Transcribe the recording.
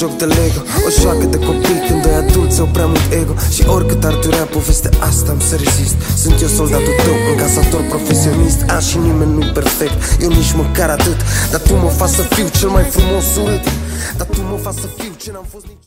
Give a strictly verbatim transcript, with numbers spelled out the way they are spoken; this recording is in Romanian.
joc de Lego, o joacă de copii când doi adulți au prea mult ego. Și oricât ar durea povestea asta am să rezist. Sunt eu soldatul tău, încasator profesionist. A, și nimeni nu-i perfect, eu nici măcar atât. Dar tu mă faci să fiu cel mai frumos urât. Dar tu mă faci să fiu ce n-am fost nici